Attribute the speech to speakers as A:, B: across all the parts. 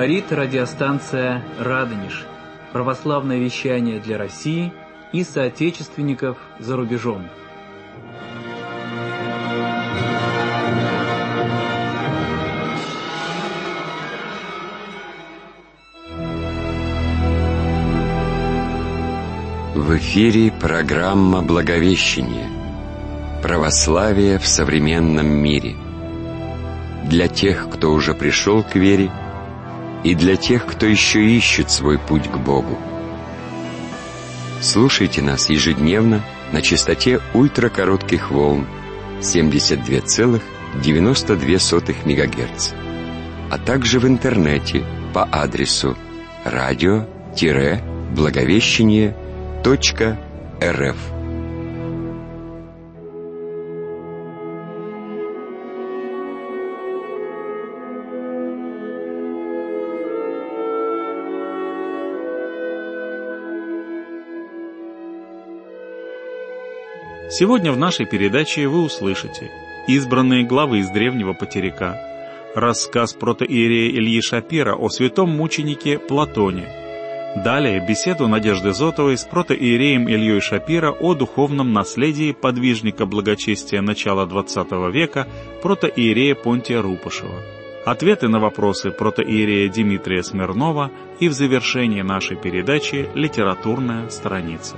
A: Говорит радиостанция «Радонеж». Православное вещание для России и соотечественников за рубежом.
B: В эфире программа «Благовещение. Православие в современном мире». Для тех, кто уже пришел к вере, и для тех, кто еще ищет свой путь к Богу. Слушайте нас ежедневно на частоте ультракоротких волн 72,92 МГц, а также в интернете по адресу radio-благовещение.рф.
C: Сегодня в нашей передаче вы услышите избранные главы из древнего Потеряка, рассказ протоиерея Ильи Шапира о святом мученике Платоне, далее беседу Надежды Зотовой с протоиереем Ильей Шапира о духовном наследии подвижника благочестия начала XX века протоиерея Понтия Рупашева, ответы на вопросы протоиерея Дмитрия Смирнова и в завершении нашей передачи литературная страница.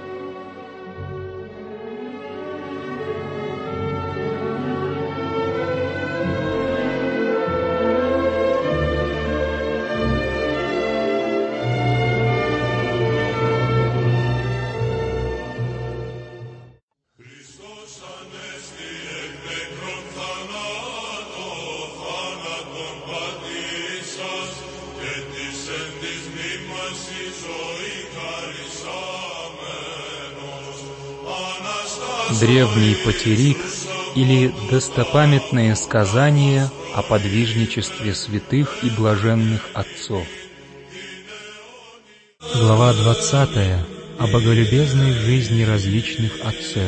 D: Древний Потерик или достопамятные сказания о подвижничестве святых и блаженных отцов. Глава 20. О боголюбезной жизни различных отцов.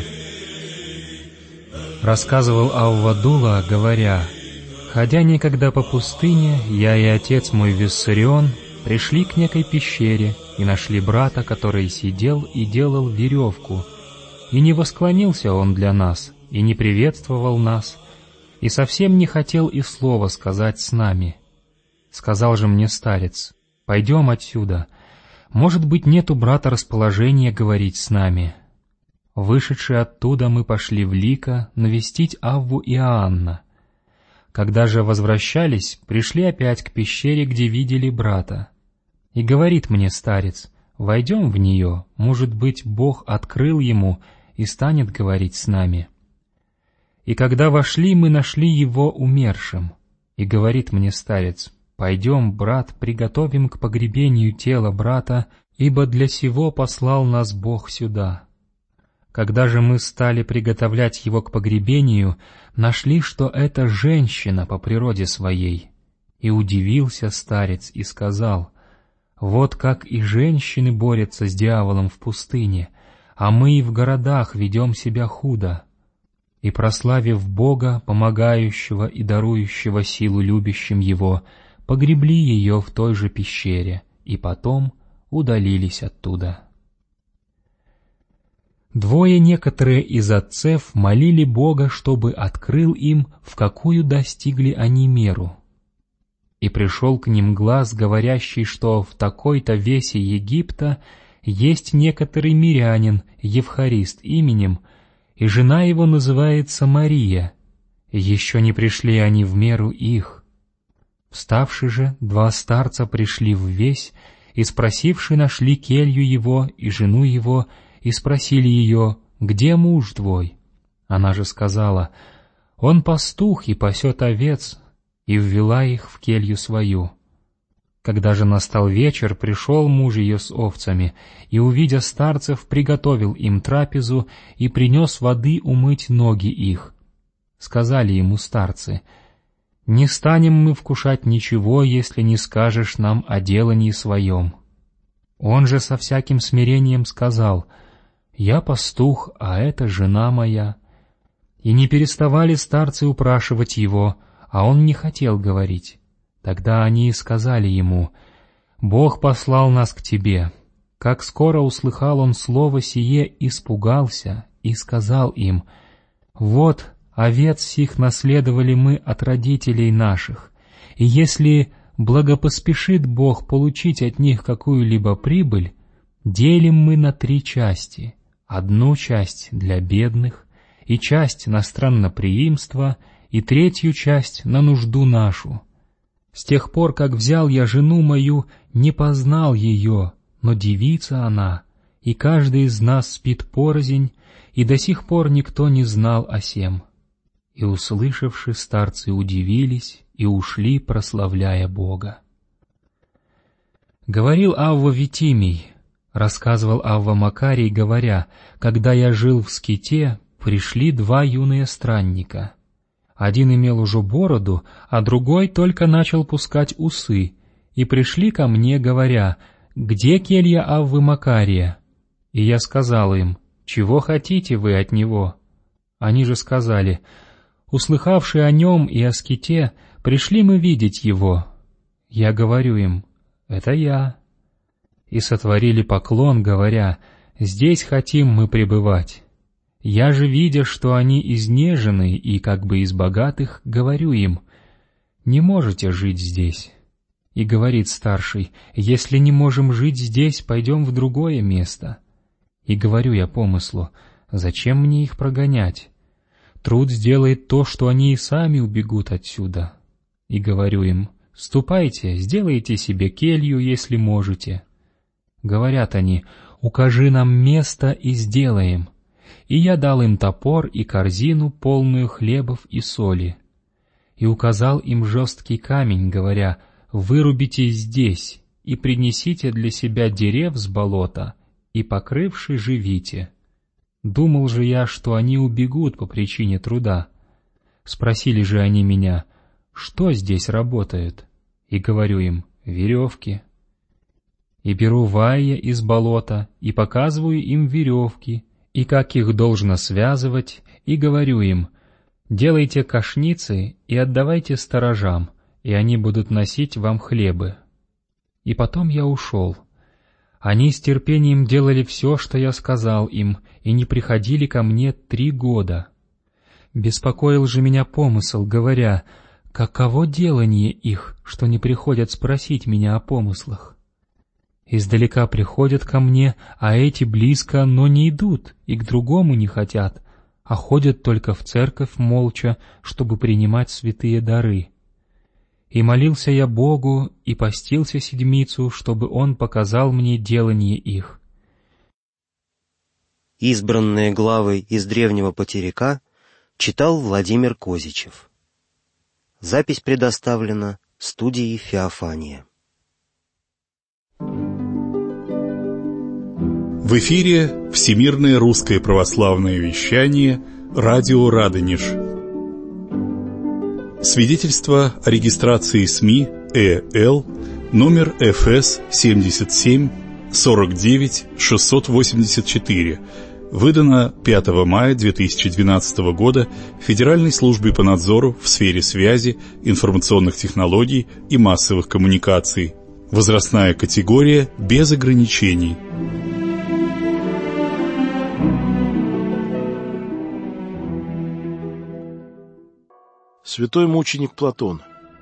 D: Рассказывал Аввадула, говоря: «Ходя некогда по пустыне, я и отец мой Виссарион пришли к некой пещере и нашли брата, который сидел и делал веревку. И не восклонился он для нас, и не приветствовал нас, и совсем не хотел и слова сказать с нами. Сказал же мне старец: пойдем отсюда, может быть, нет у брата расположения говорить с нами. Вышедшие оттуда, мы пошли в Лика навестить Авву и Иоанна. Когда же возвращались, пришли опять к пещере, где видели брата. И говорит мне старец: войдем в нее, может быть, Бог открыл ему и станет говорить с нами. И когда вошли, мы нашли его умершим. И говорит мне старец: пойдем, брат, приготовим к погребению тела брата, ибо для сего послал нас Бог сюда. Когда же мы стали приготовлять его к погребению, нашли, что это женщина по природе своей. И удивился старец и сказал: вот как и женщины борются с дьяволом в пустыне, а мы и в городах ведем себя худо. И, прославив Бога, помогающего и дарующего силу любящим Его, погребли ее в той же пещере, и потом удалились оттуда». Двое некоторые из отцев молили Бога, чтобы открыл им, в какую достигли они меру. И пришел к ним глас, говорящий, что в такой-то весе Египта есть некоторый мирянин, Евхарист именем, и жена его называется Мария. Еще не пришли они в меру их. Вставши же, два старца пришли в весь, и спросивши, нашли келью его и жену его, и спросили ее: «Где муж твой?» Она же сказала: «Он пастух и пасет овец», и ввела их в келью свою. Когда же настал вечер, пришел муж ее с овцами, и, увидя старцев, приготовил им трапезу и принес воды умыть ноги их. Сказали ему старцы: «Не станем мы вкушать ничего, если не скажешь нам о делании своем». Он же со всяким смирением сказал: «Я пастух, а это жена моя». И не переставали старцы упрашивать его, а он не хотел говорить. Тогда они сказали ему: «Бог послал нас к тебе». Как скоро услыхал он слово сие, испугался и сказал им: «Вот, овец сих наследовали мы от родителей наших, и если благопоспешит Бог получить от них какую-либо прибыль, делим мы на 3 части, 1 часть для бедных, и часть на странноприимство, и 3 часть на нужду нашу. С тех пор, как взял я жену мою, не познал ее, но девица она, и каждый из нас спит порознь, и до сих пор никто не знал о сем». И, услышавши, старцы удивились и ушли, прославляя Бога. Говорил Авва Витимий, рассказывал Авва Макарий, говоря: «Когда я жил в Ските, пришли 2 юные странника. Один имел уже бороду, а другой только начал пускать усы, и пришли ко мне, говоря: „Где келья Аввы Макария?“ И я сказал им: „Чего хотите вы от него?“ Они же сказали: „Услыхавши о нем и о Ските, пришли мы видеть его“. Я говорю им: „Это я“. И сотворили поклон, говоря: „Здесь хотим мы пребывать“. Я же, видя, что они изнежены и как бы из богатых, говорю им: „Не можете жить здесь“. И говорит старший: „Если не можем жить здесь, пойдем в другое место“. И говорю я помыслу: „Зачем мне их прогонять? Труд сделает то, что они и сами убегут отсюда“. И говорю им: „Ступайте, сделайте себе келью, если можете“. Говорят они: „Укажи нам место, и сделаем“. И я дал им топор и корзину, полную хлебов и соли. И указал им жесткий камень, говоря: „Вырубите здесь, и принесите для себя дерев с болота, и, покрывши, живите“. Думал же я, что они убегут по причине труда. Спросили же они меня: „Что здесь работают?“ И говорю им: „Веревки“. И беру варья из болота, и показываю им веревки, и как их должно связывать, и говорю им: „Делайте кошницы и отдавайте сторожам, и они будут носить вам хлебы“. И потом я ушел. Они с терпением делали все, что я сказал им, и не приходили ко мне 3 года. Беспокоил же меня помысл, говоря: „Каково делание их, что не приходят спросить меня о помыслах?“ Издалека приходят ко мне, а эти близко, но не идут, и к другому не хотят, а ходят только в церковь молча, чтобы принимать святые дары. И молился я Богу, и постился седмицу, чтобы Он показал мне делание их».
E: Избранные главы из древнего потеряка читал Владимир Козичев. Запись предоставлена студией «Феофания».
C: В эфире Всемирное русское православное вещание «Радио Радонеж». Свидетельство о регистрации СМИ ЭЛ номер ФС 77 49 684, выдано 5 мая 2012 года Федеральной службой по надзору в сфере связи, информационных технологий и массовых коммуникаций. Возрастная категория без ограничений.
F: Святой мученик Платон.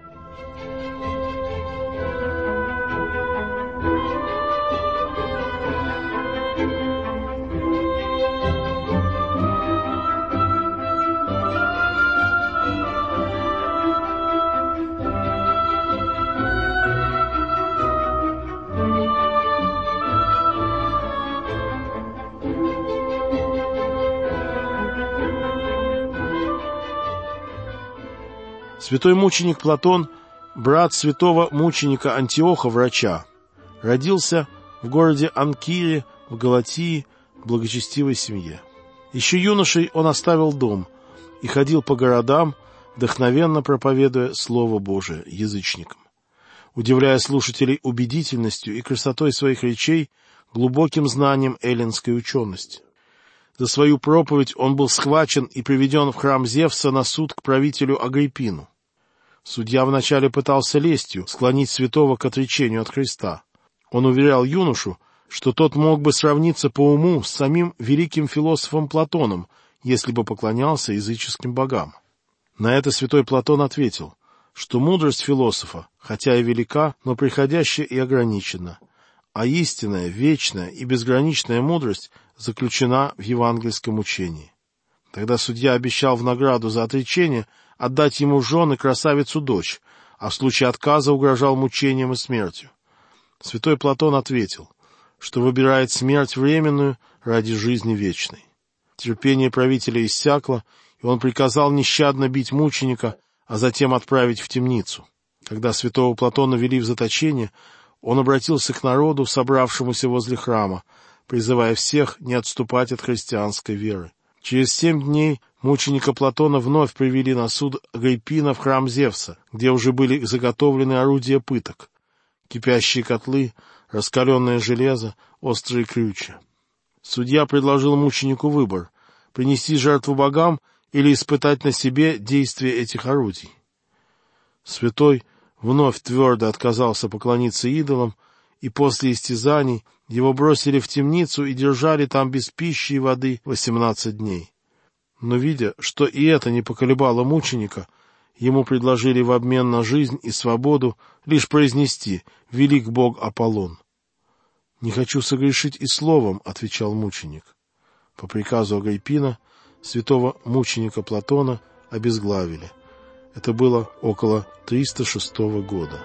F: Святой мученик Платон, брат святого мученика Антиоха, врача, родился в городе Анкире в Галатии в благочестивой семье. Еще юношей он оставил дом и ходил по городам, вдохновенно проповедуя Слово Божие язычникам, удивляя слушателей убедительностью и красотой своих речей, глубоким знанием эллинской учености. За свою проповедь он был схвачен и приведен в храм Зевса на суд к правителю Агриппину. Судья вначале пытался лестью склонить святого к отречению от Христа. Он уверял юношу, что тот мог бы сравниться по уму с самим великим философом Платоном, если бы поклонялся языческим богам. На это святой Платон ответил, что мудрость философа, хотя и велика, но приходящая и ограничена, а истинная, вечная и безграничная мудрость заключена в евангельском учении. Тогда судья обещал в награду за отречение отдать ему в жены красавицу-дочь, а в случае отказа угрожал мучением и смертью. Святой Платон ответил, что выбирает смерть временную ради жизни вечной. Терпение правителя иссякло, и он приказал нещадно бить мученика, а затем отправить в темницу. Когда святого Платона вели в заточение, он обратился к народу, собравшемуся возле храма, призывая всех не отступать от христианской веры. Через 7 дней мученика Платона вновь привели на суд Агриппина в храм Зевса, где уже были заготовлены орудия пыток: кипящие котлы, раскаленное железо, острые крючья. Судья предложил мученику выбор — принести жертву богам или испытать на себе действие этих орудий. Святой вновь твердо отказался поклониться идолам, и после истязаний его бросили в темницу и держали там без пищи и воды 18 дней. Но, видя, что и это не поколебало мученика, ему предложили в обмен на жизнь и свободу лишь произнести «Велик Бог Аполлон». «Не хочу согрешить и словом», — отвечал мученик. По приказу Агриппина святого мученика Платона обезглавили. Это было около 306 года.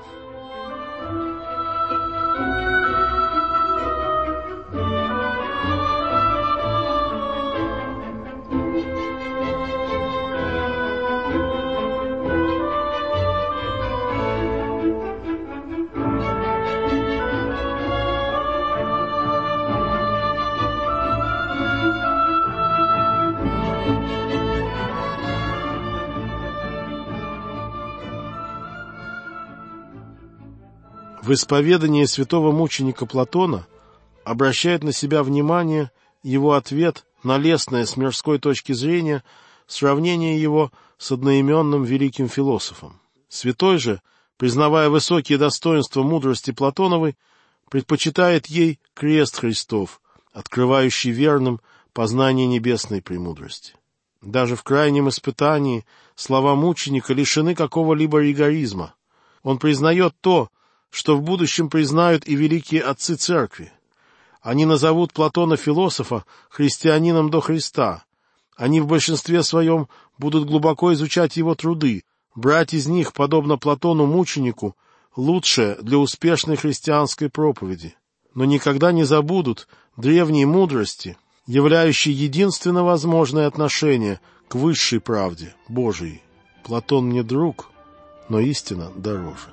F: В исповедании святого мученика Платона обращает на себя внимание его ответ на лестное с мирской точки зрения сравнение его с одноименным великим философом. Святой же, признавая высокие достоинства мудрости Платоновой, предпочитает ей крест Христов, открывающий верным познание небесной премудрости. Даже в крайнем испытании слова мученика лишены какого-либо ригоризма. Он признает то, что в будущем признают и великие отцы церкви. Они назовут Платона философа христианином до Христа. Они в большинстве своем будут глубоко изучать его труды, брать из них, подобно Платону-мученику, лучшее для успешной христианской проповеди. Но никогда не забудут древней мудрости, являющей единственно возможное отношение к высшей правде Божией. Платон мне друг, но истина дороже.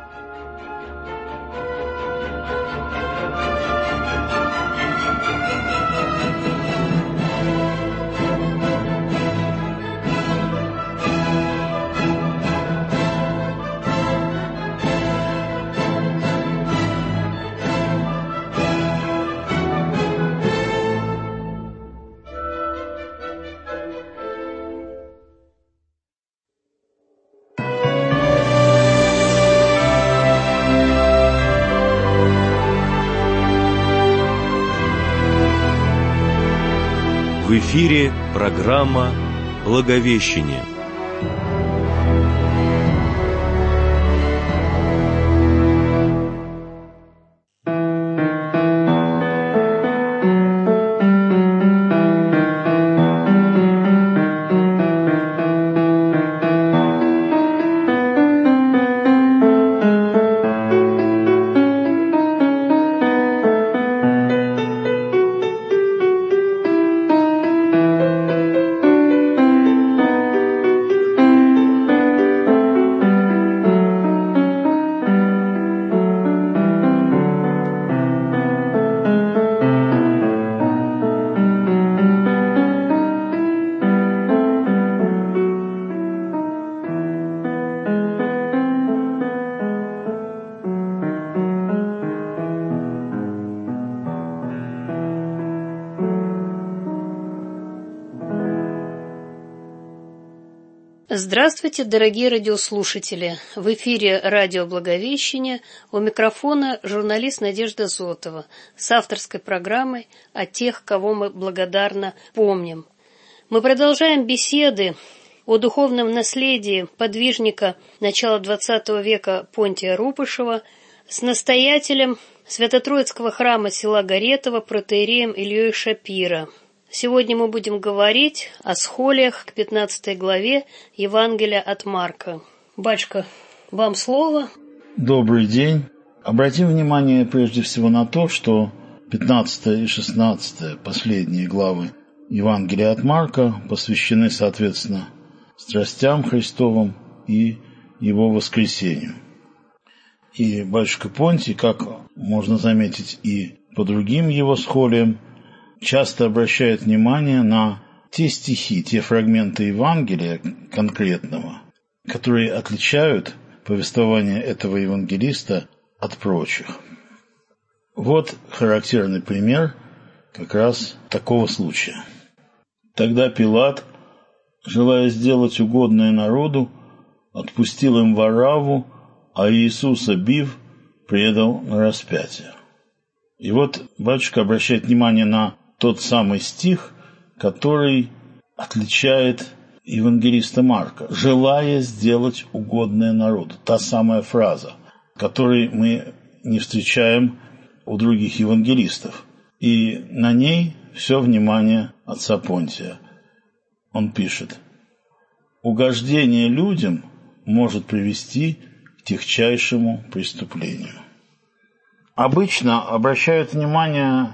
G: В эфире программа «Благовещение».
H: Здравствуйте, дорогие радиослушатели! В эфире радио «Благовещение», у микрофона журналист Надежда Зотова с авторской программой о тех, кого мы благодарно помним. Мы продолжаем беседы о духовном наследии подвижника начала XX века Понтия Рупышева с настоятелем Свято-Троицкого храма села Горетово протоиереем Ильей Шапира. Сегодня мы будем говорить о схолиях к 15 главе Евангелия от Марка. Батюшка, вам слово.
I: Добрый день. Обратим внимание прежде всего на то, что 15 и 16 последние главы Евангелия от Марка посвящены, соответственно, страстям Христовым и Его воскресению. И батюшка Понтий, как можно заметить и по другим его схолиям, часто обращает внимание на те стихи, те фрагменты Евангелия конкретного, которые отличают повествование этого евангелиста от прочих. Вот характерный пример как раз такого случая. Тогда Пилат, желая сделать угодное народу, отпустил им Варавву, а Иисуса, бив, предал на распятие. И вот батюшка обращает внимание на тот самый стих, который отличает евангелиста Марка, желая сделать угодное народу. Та самая фраза, которой мы не встречаем у других евангелистов. И на ней все внимание отца Понтия. Он пишет: «Угождение людям может привести к тягчайшему преступлению». Обычно обращают внимание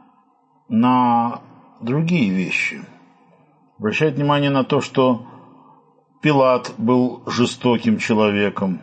I: на другие вещи. Обращает внимание на то, что Пилат был жестоким человеком,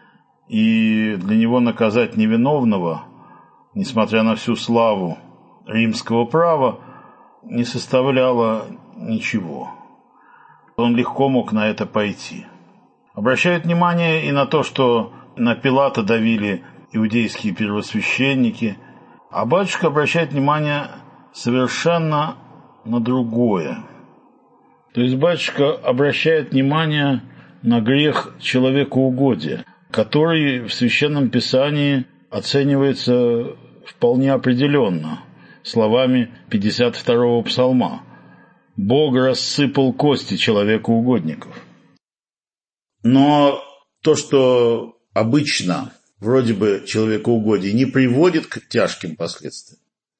I: и для него наказать невиновного, несмотря на всю славу римского права, не составляло ничего. Он легко мог на это пойти. Обращает внимание и на то, что на Пилата давили иудейские первосвященники, а батюшка обращает внимание совершенно на другое. То есть батюшка обращает внимание на грех человекоугодия, который в Священном Писании оценивается вполне определенно словами 52-го псалма: «Бог рассыпал кости человекоугодников». Но то, что обычно вроде бы человекоугодие не приводит к тяжким последствиям,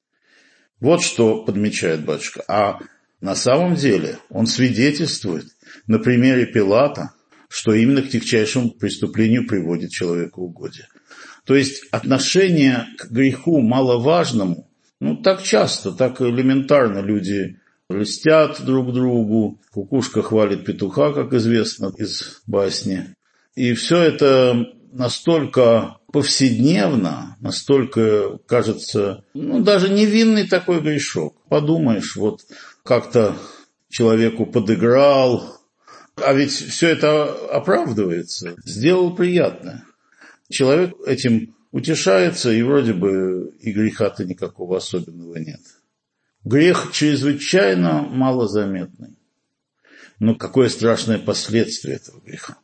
I: вот что подмечает батюшка. А на самом деле он свидетельствует на примере Пилата, что именно к тягчайшему преступлению приводит человекоугодие. То есть отношение к греху маловажному, так часто, так элементарно люди льстят друг другу, кукушка хвалит петуха, как известно из басни. И все это настолько повседневно, настолько, кажется, даже невинный такой грешок. Подумаешь, вот как-то человеку подыграл, а ведь все это оправдывается, сделал приятное. Человек этим утешается, и вроде бы и греха-то никакого особенного нет. Грех чрезвычайно малозаметный. Но какое страшное последствие этого греха.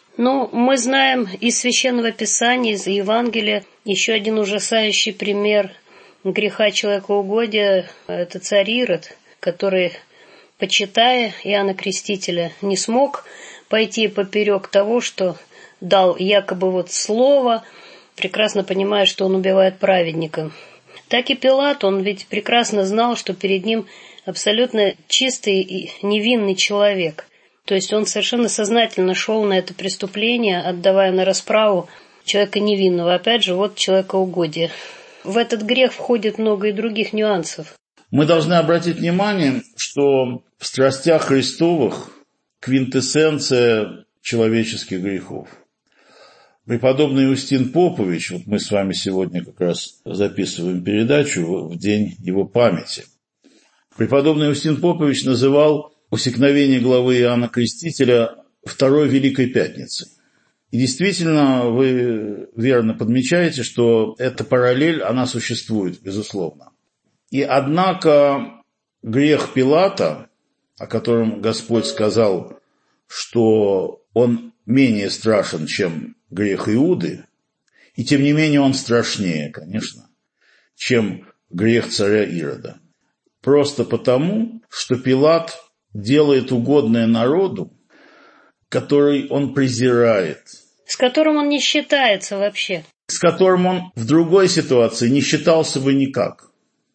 H: Мы знаем из Священного Писания, из Евангелия, еще один ужасающий пример греха человекоугодия – это царь Ирод, который, почитая Иоанна Крестителя, не смог пойти поперек того, что дал якобы слово, прекрасно понимая, что он убивает праведника. Так и Пилат, он ведь прекрасно знал, что перед ним абсолютно чистый и невинный человек. То есть он совершенно сознательно шел на это преступление, отдавая на расправу человека невинного. Опять же, человекоугодие. В этот грех входит много и других нюансов.
I: Мы должны обратить внимание, что в страстях Христовых квинтэссенция человеческих грехов. Преподобный Иустин Попович, мы с вами сегодня как раз записываем передачу в день его памяти. Преподобный Иустин Попович называл усекновение главы Иоанна Крестителя Второй Великой Пятницей. И действительно, вы верно подмечаете, что эта параллель, она существует, безусловно. И однако грех Пилата, о котором Господь сказал что он менее страшен, чем грех Иуды, и тем не менее он страшнее, конечно, чем грех царя Ирода. Просто потому, что Пилат делает угодное народу, который он презирает.
H: С которым он не считается вообще.
I: С которым он в другой ситуации не считался бы никак.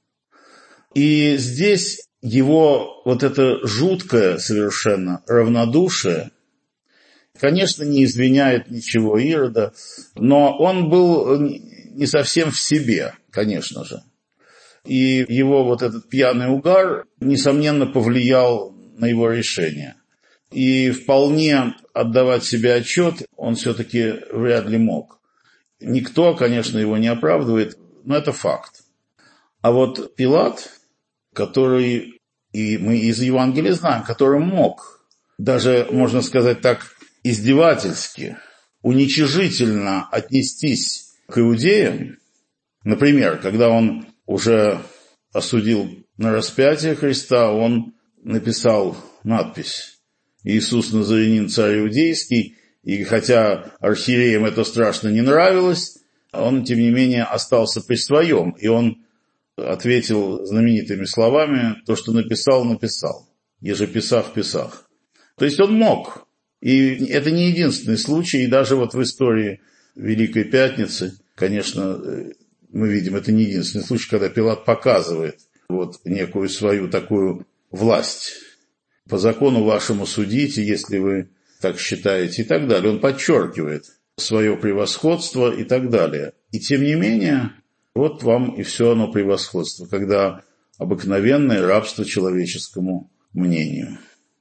I: И здесь его вот это жуткое совершенно равнодушие, конечно, не извиняет ничего Ирода, но он был не совсем в себе, конечно же. И его вот этот пьяный угар, несомненно, повлиял на его решение. И вполне отдавать себе отчет он все-таки вряд ли мог. Никто, конечно, его не оправдывает, но это факт. А вот Пилат, который, и мы из Евангелия знаем, который мог, даже, можно сказать так, издевательски, уничижительно отнестись к иудеям, например, когда он уже осудил на распятие Христа, он написал надпись «Иисус Назарянин, царь иудейский», и хотя архиереям это страшно не нравилось, он, тем не менее, остался при своем, и он ответил знаменитыми словами: «То, что написал, написал, еже Писах, Писах». То есть он мог, и это не единственный случай, и даже вот в истории Великой Пятницы, конечно, мы видим, это не единственный случай, когда Пилат показывает вот некую свою такую власть. По закону вашему судите, если вы так считаете, и так далее. Он подчеркивает свое превосходство и так далее. И тем не менее, вот вам и все оно превосходство, когда обыкновенное рабство человеческому мнению.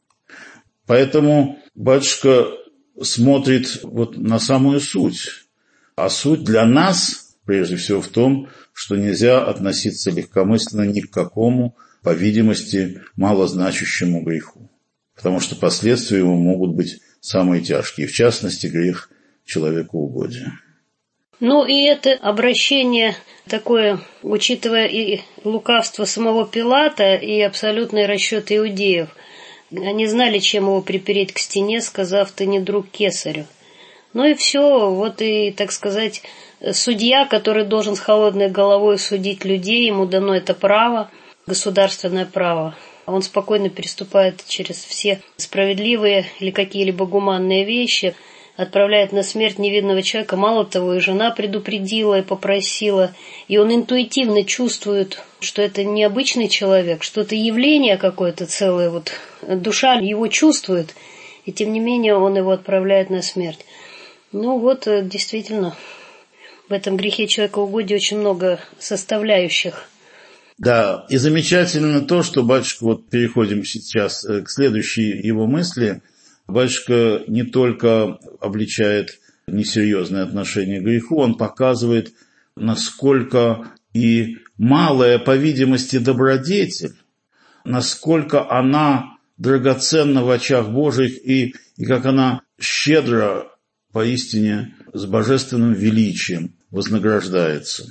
I: Поэтому батюшка смотрит вот на самую суть. А суть для нас, прежде всего, в том, что нельзя относиться легкомысленно ни к какому, по видимости, малозначащему греху. Потому что последствия его могут быть самые тяжкие, в частности, грех человекоугодия.
H: Ну и это обращение такое, учитывая и лукавство самого Пилата, и абсолютный расчет иудеев. Они знали, чем его припереть к стене, сказав: «Ты не друг кесарю». Ну и все, вот и, так сказать, судья, который должен с холодной головой судить людей, ему дано это право, государственное право. Он спокойно переступает через все справедливые или какие-либо гуманные вещи, отправляет на смерть невинного человека. Мало того, и жена предупредила и попросила, и он интуитивно чувствует, что это необычный человек, что это явление какое-то целое, вот душа его чувствует, и тем не менее он его отправляет на смерть. Ну вот, действительно, в этом грехе человекоугодия очень много составляющих.
I: Да, и замечательно то, что батюшка, вот переходим сейчас к следующей его мысли, батюшка не только обличает несерьезное отношение к греху, он показывает, насколько и малая, по видимости, добродетель, насколько она драгоценна в очах Божьих и как она щедро, поистине, с божественным величием вознаграждается.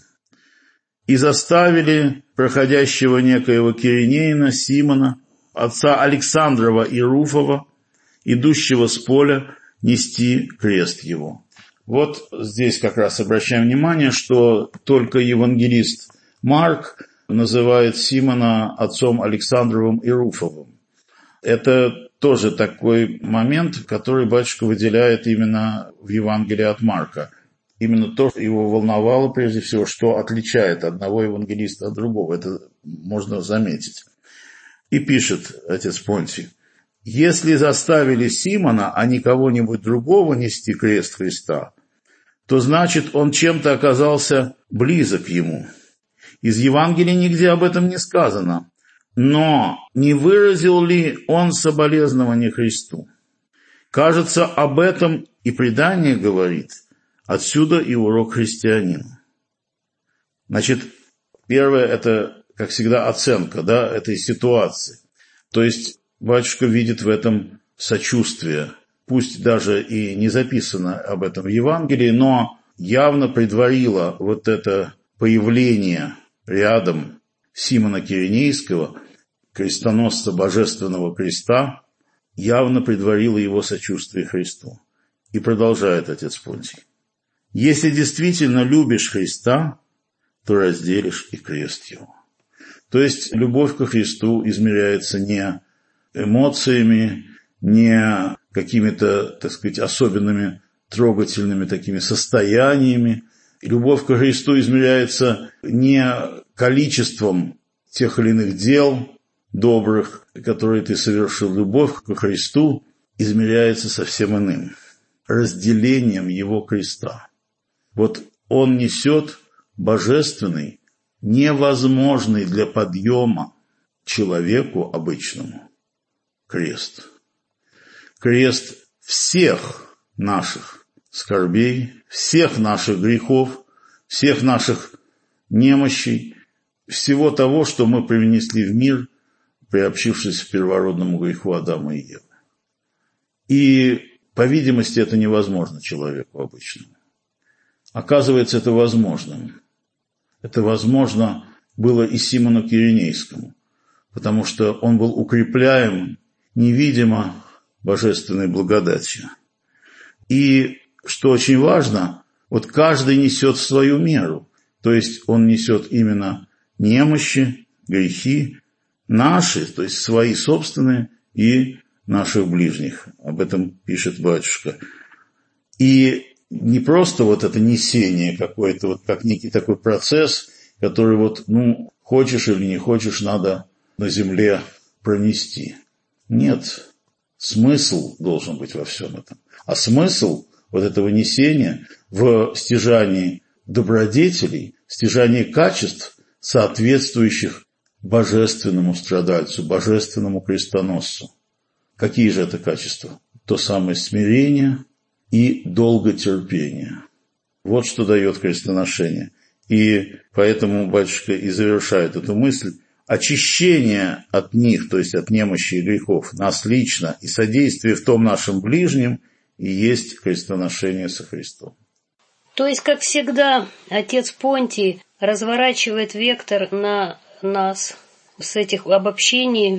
I: «И заставили проходящего некоего Киринеина, Симона, отца Александрова и Руфова, идущего с поля, нести крест его». Вот здесь как раз обращаем внимание, что только евангелист Марк называет Симона отцом Александровым и Руфовым. Это тоже такой момент, который батюшка выделяет именно в Евангелии от Марка. Именно то, что его волновало прежде всего, что отличает одного евангелиста от другого. Это можно заметить. И пишет отец Понтий: «Если заставили Симона, а не кого-нибудь другого нести крест Христа, то значит, он чем-то оказался близок ему. Из Евангелия нигде об этом не сказано. Но не выразил ли он соболезнование Христу? Кажется, об этом и предание говорит». Отсюда и урок христианина. Значит, первое – это, как всегда, оценка, этой ситуации. То есть батюшка видит в этом сочувствие. Пусть даже и не записано об этом в Евангелии, но явно предварило вот это появление рядом Симона Киринейского, крестоносца Божественного Креста, явно предварило его сочувствие Христу. И продолжает отец Понтий. Если действительно любишь Христа, то разделишь и крест его. То есть любовь ко Христу измеряется не эмоциями, не какими-то, так сказать, особенными трогательными такими состояниями. Любовь ко Христу измеряется не количеством тех или иных дел добрых, которые ты совершил. Любовь ко Христу измеряется совсем иным. Разделением Его креста. Вот Он несет божественный, невозможный для подъема человеку обычному крест. Крест всех наших скорбей, всех наших грехов, всех наших немощей, всего того, что мы привнесли в мир, приобщившись к первородному греху Адама и Евы. И, по видимости, это невозможно человеку обычному. Оказывается, это возможным. Это возможно было и Симону Киринейскому, потому что он был укрепляем невидимо божественной благодатью. И, что очень важно, вот каждый несет свою меру, то есть он несет именно немощи, грехи наши, то есть свои собственные и наших ближних. Об этом пишет батюшка. И не просто вот это несение какое-то, вот как некий такой процесс, который вот, хочешь или не хочешь, надо на земле пронести. Нет, смысл должен быть во всем этом. А смысл вот этого несения в стяжании добродетелей, стяжании качеств, соответствующих божественному страдальцу, божественному крестоносцу. Какие же это качества? То самое смирение и долготерпение. Вот что дает крестоношение. И поэтому батюшка и завершает эту мысль. Очищение от них, то есть от немощи и грехов, нас лично и содействие в том нашем ближнем и есть крестоношение со Христом.
H: То есть, как всегда, отец Понтий разворачивает вектор на нас с этих обобщений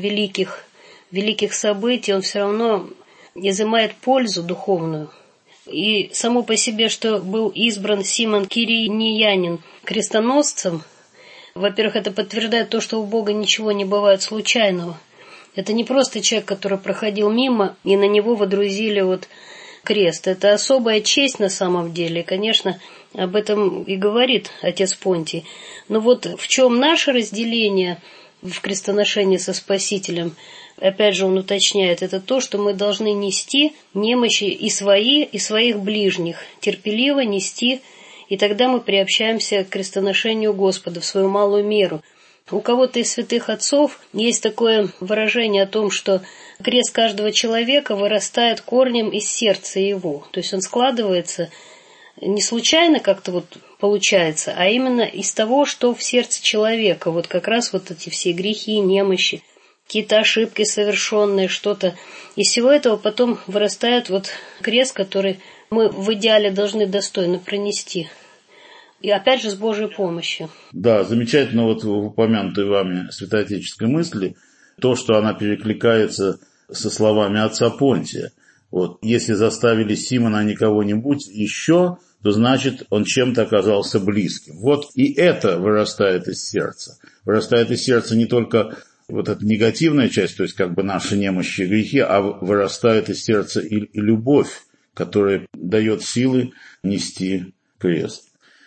H: великих событий, он все равно изымает пользу духовную. И само по себе, что был избран Симон Киринеянин крестоносцем, во-первых, это подтверждает то, что у Бога ничего не бывает случайного. Это не просто человек, который проходил мимо, и на него водрузили крест. Это особая честь на самом деле. И, конечно, об этом и говорит отец Понтий. Но в чем наше разделение в крестоношении со Спасителем, опять же он уточняет, это то, что мы должны нести немощи и свои, и своих ближних, терпеливо нести, и тогда мы приобщаемся к крестоношению Господа в свою малую меру. У кого-то из святых отцов есть такое выражение о том, что крест каждого человека вырастает корнем из сердца его. То есть он складывается не случайно как-то получается, а именно из того, что в сердце человека. Как раз эти все грехи, немощи, какие-то ошибки совершенные, что-то. Из всего этого потом вырастает крест, который мы в идеале должны достойно пронести. И опять же с Божьей помощью.
I: Да, замечательно в упомянутой вами святоотеческой мысли то, что она перекликается со словами отца Понтия. Если заставили Симона, а не кого-нибудь еще, то значит он чем-то оказался близким. И это вырастает из сердца. Вырастает из сердца не только эта негативная часть, то есть наши немощи и грехи, а вырастает из сердца и любовь, которая дает силы нести крест.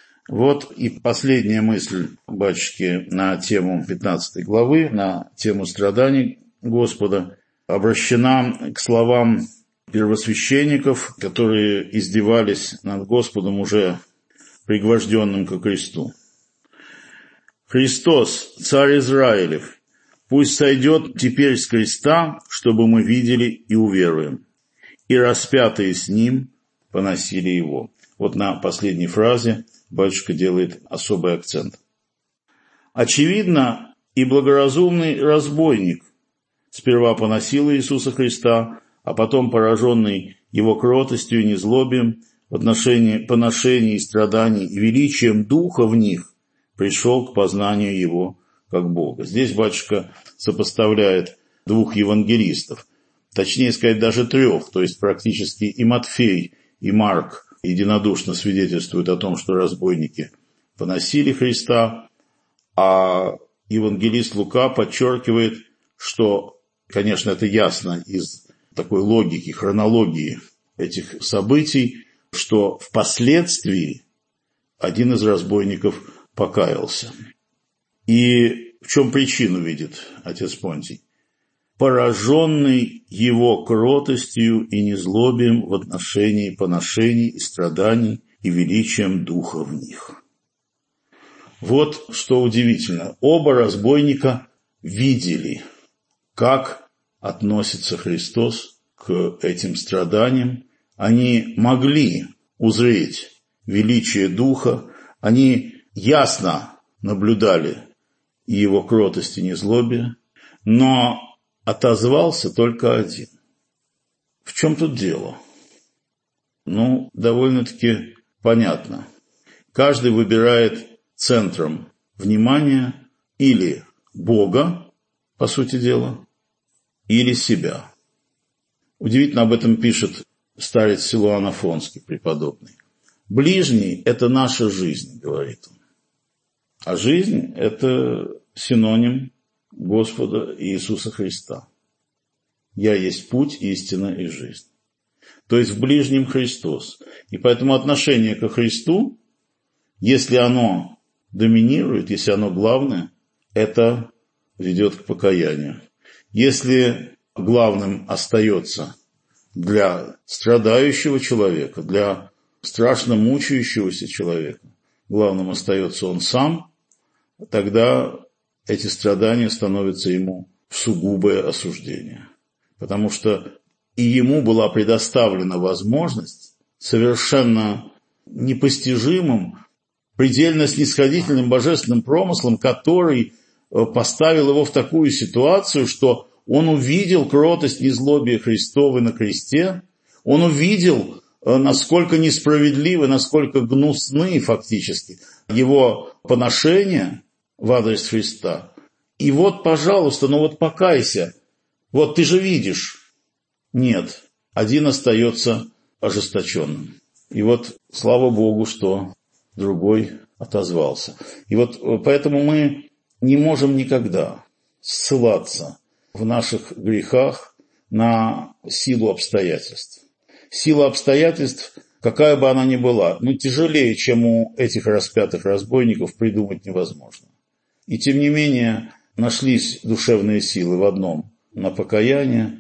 I: И последняя мысль батюшки на тему 15 главы, на тему страданий Господа, обращена к словам первосвященников, которые издевались над Господом, уже пригвожденным ко кресту. «Христос, царь Израилев, пусть сойдет теперь с креста, чтобы мы видели и уверуем, и распятые с ним поносили его». На последней фразе батюшка делает особый акцент. Очевидно, и благоразумный разбойник сперва поносил Иисуса Христа, а потом, пораженный его кротостью и незлобием в отношении поношений и страданий и величием духа в них, пришел к познанию его как Бога. Здесь батюшка сопоставляет двух евангелистов. точнее сказать, даже 3, то есть практически и Матфей, и Марк единодушно свидетельствуют о том, что разбойники поносили Христа, а евангелист Лука подчеркивает, что, конечно, это ясно из такой логики, хронологии этих событий, что впоследствии один из разбойников покаялся. И в чем причину видит отец Понтий? Пораженный его кротостью и незлобием в отношении поношений и страданий и величием духа в них. Вот что удивительно. Оба разбойника видели, как относится Христос к этим страданиям. Они могли узреть величие духа, они ясно наблюдали и его кротость и незлобие, но отозвался только один. В чем тут дело? Довольно-таки понятно. Каждый выбирает центром внимания или Бога, по сути дела, или себя. Удивительно об этом пишет старец Силуан Афонский, преподобный. «Ближний – это наша жизнь», – говорит он. А жизнь – это синоним Господа Иисуса Христа. «Я есть путь, истина и жизнь». То есть в ближнем Христос. И поэтому отношение ко Христу, если оно доминирует, если оно главное, это ведет к покаянию. Если главным остается для страдающего человека, для страшно мучающегося человека, главным остается он сам, тогда эти страдания становятся ему в сугубое осуждение. Потому что и ему была предоставлена возможность совершенно непостижимым, предельно снисходительным божественным промыслом, который поставил его в такую ситуацию, что он увидел кротость незлобия Христовой на кресте, он увидел, насколько несправедливы, насколько гнусны фактически его поношения в адрес Христа. И вот, пожалуйста, покайся, вот ты же видишь. Нет, один остается ожесточенным. И вот, слава Богу, что другой отозвался. И вот поэтому мы не можем никогда ссылаться в наших грехах на силу обстоятельств. Сила обстоятельств, какая бы она ни была, тяжелее, чем у этих распятых разбойников, придумать невозможно. И тем не менее нашлись душевные силы в одном на покаяние,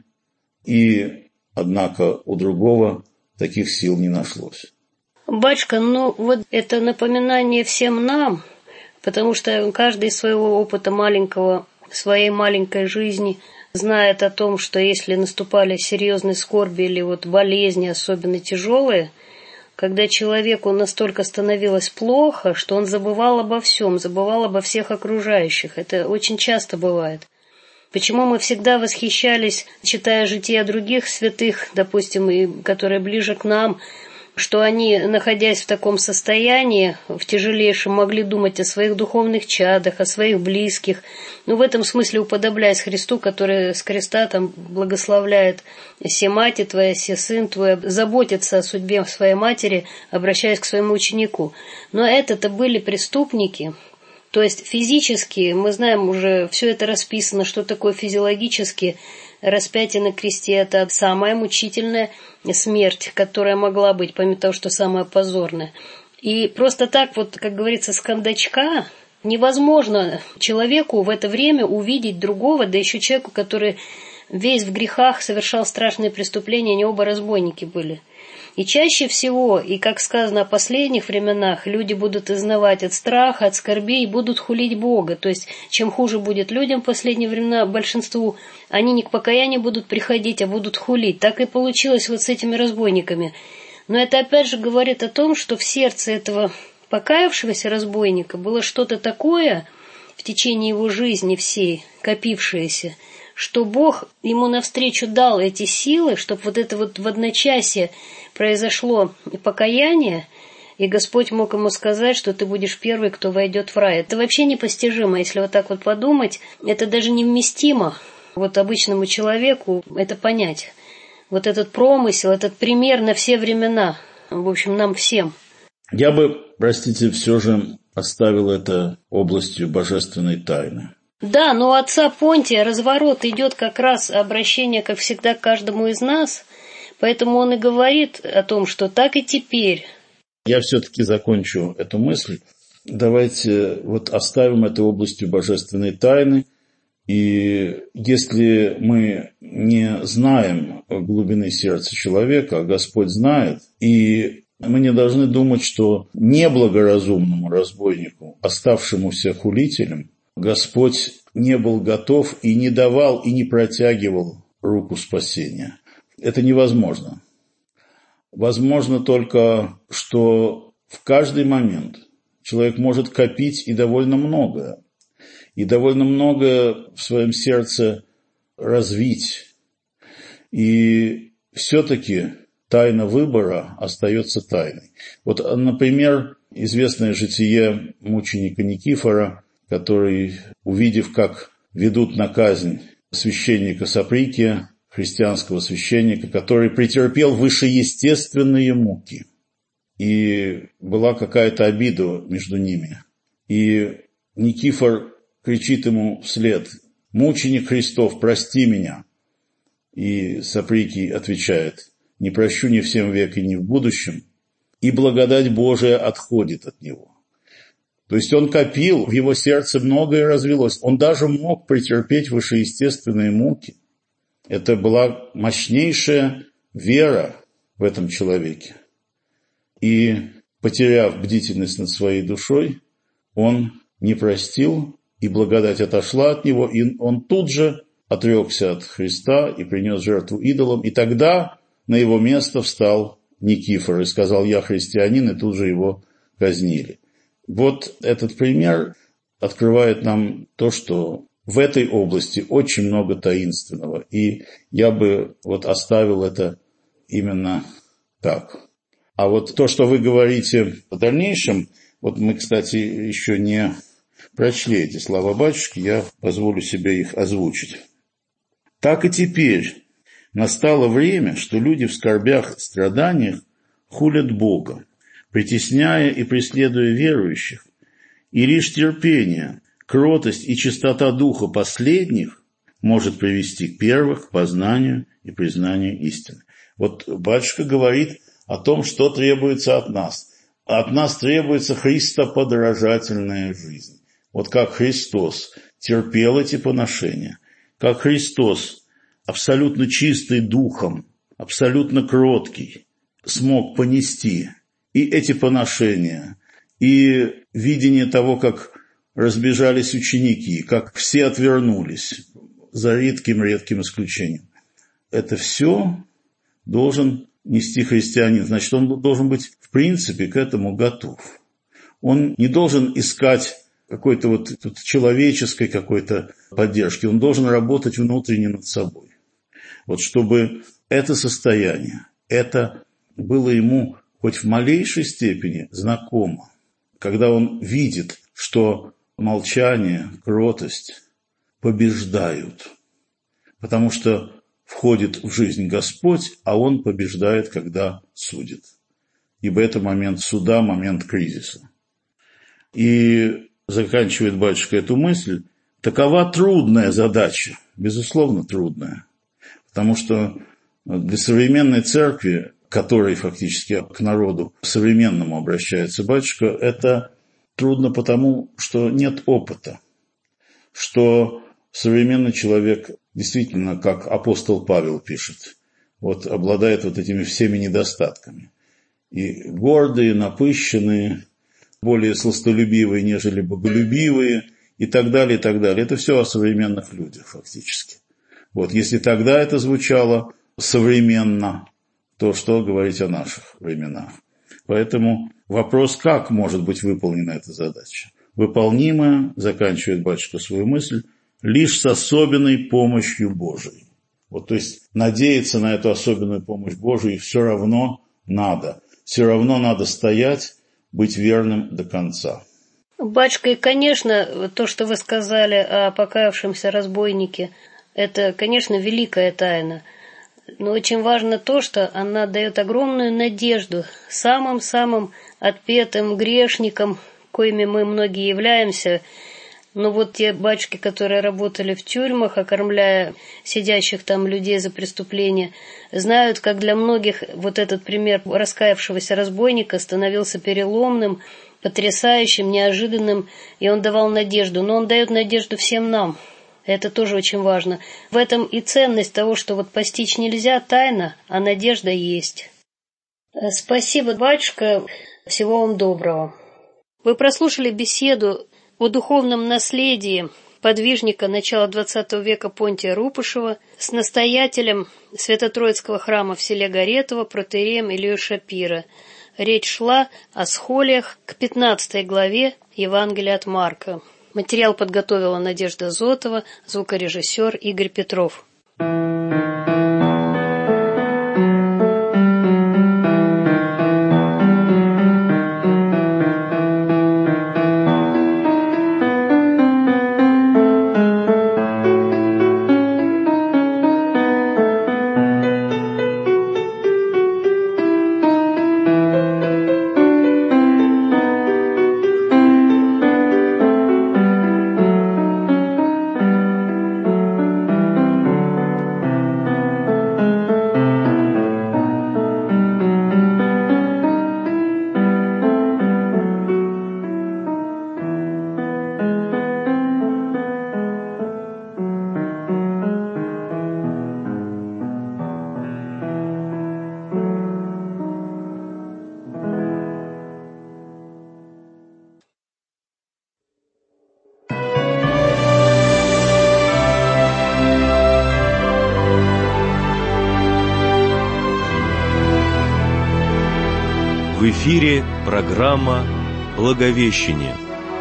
I: и, однако, у другого таких сил не нашлось.
H: Батюшка, это напоминание всем нам, потому что каждый из своего опыта маленького, своей маленькой жизни знает о том, что если наступали серьезные скорби или болезни, особенно тяжелые, когда человеку настолько становилось плохо, что он забывал обо всем, забывал обо всех окружающих. Это очень часто бывает. Почему мы всегда восхищались, читая жития других святых, допустим, и которые ближе к нам, что они, находясь в таком состоянии, в тяжелейшем, могли думать о своих духовных чадах, о своих близких. В этом смысле уподобляясь Христу, который с креста благословляет «Се мати твоя, се сын твой», заботится о судьбе своей матери, обращаясь к своему ученику. Но это-то были преступники. То есть физически, мы знаем уже, все это расписано, что такое физиологически. Распятие на кресте – это самая мучительная смерть, которая могла быть, помимо того, что самая позорная. И просто так, как говорится, с кондачка невозможно человеку в это время увидеть другого, да еще человеку, который весь в грехах совершал страшные преступления, они оба разбойники были. И чаще всего, и как сказано о последних временах, люди будут изнывать от страха, от скорби и будут хулить Бога. То есть, чем хуже будет людям в последние времена, большинству, они не к покаянию будут приходить, а будут хулить. Так и получилось с этими разбойниками. Но это опять же говорит о том, что в сердце этого покаявшегося разбойника было что-то такое в течение его жизни всей, копившееся, что Бог ему навстречу дал эти силы, чтобы это в одночасье произошло покаяние, и Господь мог ему сказать, что ты будешь первый, кто войдет в рай. Это вообще непостижимо, если так подумать, это даже невместимо вот обычному человеку это понять. Вот этот промысел, этот пример на все времена. В общем, нам всем.
I: Я бы, простите, все же оставил это областью божественной тайны.
H: Да, но у отца Понтия разворот идет как раз обращение, как всегда, к каждому из нас. Поэтому он и говорит о том, что так и теперь.
I: Я все-таки закончу эту мысль. Давайте вот оставим это областью божественной тайны. И если мы не знаем глубины сердца человека, а Господь знает, и мы не должны думать, что неблагоразумному разбойнику, оставшемуся хулителем, Господь не был готов и не давал, и не протягивал руку спасения. Это невозможно. Возможно только, что в каждый момент человек может копить и довольно многое в своем сердце развить. И все-таки тайна выбора остается тайной. Вот, например, известное житие мученика Никифора, который, увидев, как ведут на казнь священника Саприкия, христианского священника, который претерпел вышеестественные муки. И была какая-то обида между ними. И Никифор кричит ему вслед: «Мученик Христов, прости меня». И Саприкий отвечает: «Не прощу ни в сем веке, ни в будущем». И благодать Божия отходит от него. То есть он копил, в его сердце многое развелось. Он даже мог претерпеть вышеестественные муки. Это была мощнейшая вера в этом человеке. И, потеряв бдительность над своей душой, он не простил, и благодать отошла от него, и он тут же отрекся от Христа и принес жертву идолам. И тогда на его место встал Никифор и сказал: «Я христианин», и тут же его казнили. Вот этот пример открывает нам то, что в этой области очень много таинственного. И я бы вот оставил это именно так. А вот то, что вы говорите в дальнейшем, вот мы, кстати, еще не прочли эти слова батюшки, я позволю себе их озвучить. «Так и теперь настало время, что люди в скорбях и страданиях хулят Бога, притесняя и преследуя верующих, и лишь терпение, кротость и чистота духа последних может привести к первых к познанию и признанию истины». Вот батюшка говорит о том, что требуется от нас. От нас требуется христоподражательная жизнь. Вот как Христос терпел эти поношения, как Христос, абсолютно чистый духом, абсолютно кроткий, смог понести и эти поношения, и видение того, как разбежались ученики, как все отвернулись, за редким исключением. Это все должен нести христианин. Значит, он должен быть, в принципе, к этому готов. Он не должен искать какой-то вот человеческой какой-то поддержки. Он должен работать внутренне над собой. Вот чтобы это состояние, это было ему хоть в малейшей степени знакомо. Когда он видит, что молчание, кротость побеждают. Потому что входит в жизнь Господь, а Он побеждает, когда судит. Ибо это момент суда, момент кризиса. И заканчивает батюшка эту мысль: такова трудная задача, безусловно трудная. Потому что для современной церкви, которой фактически к народу современному обращается батюшка, это трудно потому, что нет опыта. Что современный человек действительно, как апостол Павел пишет, вот обладает вот этими всеми недостатками. И гордые, напыщенные, более сластолюбивые, нежели боголюбивые, и так далее, и так далее. Это все о современных людях фактически. Вот если тогда это звучало современно, то что говорить о наших временах? Поэтому вопрос, как может быть выполнена эта задача? Выполнимая, заканчивает батюшка свою мысль, лишь с особенной помощью Божией. Вот, то есть надеяться на эту особенную помощь Божию все равно надо. Все равно надо стоять, быть верным до конца.
H: Батюшка, и, конечно, то, что вы сказали о покаявшемся разбойнике, Это, конечно, великая тайна, но очень важно то, что она дает огромную надежду самым-самым отпетым грешникам, коими мы многие являемся. Но вот те батюшки, которые работали в тюрьмах, окормляя сидящих там людей за преступления, знают, как для многих вот этот пример раскаявшегося разбойника становился переломным, потрясающим, неожиданным, и он давал надежду. Но он дает надежду всем нам. Это тоже очень важно. В этом и ценность того, что вот постичь нельзя тайно, а надежда есть. Спасибо, батюшка. Всего вам доброго. Вы прослушали беседу о духовном наследии подвижника начала XX века Понтия Рупышева с настоятелем Свято-Троицкого храма в селе Горетово протоиереем Ильей Шапира. Речь шла о схолиях к 15 главе Евангелия от Марка. Материал подготовила Надежда Зотова, звукорежиссер Игорь Петров.
G: В эфире программа «Благовещение».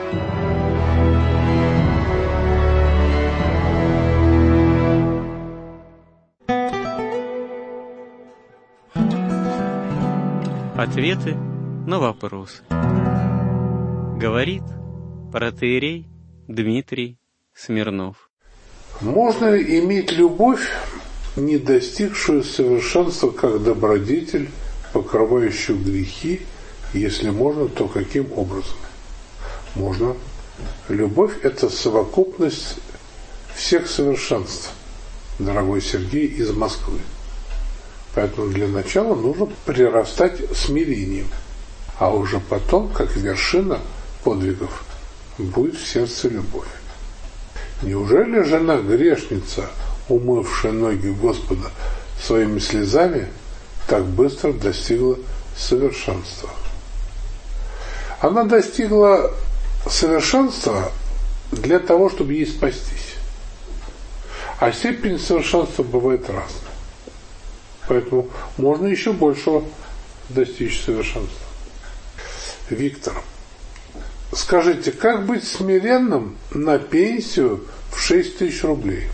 J: Ответы на вопросы. Говорит протоиерей Дмитрий Смирнов.
K: Можно ли иметь любовь, не достигшую совершенства, как добродетель, покрывающую грехи? Если можно, то каким образом? Можно. Любовь – это совокупность всех совершенств, дорогой Сергей из Москвы. Поэтому для начала нужно прирастать смирением, а уже потом, как вершина подвигов, будет в сердце любовь. Неужели жена-грешница, умывшая ноги Господа своими слезами, так быстро достигла совершенства? Она достигла совершенства для того, чтобы ей спастись. А степень совершенства бывает разная. Поэтому можно еще большего достичь совершенства. Виктор, скажите, как быть смиренным на пенсию в 6 тысяч рублей?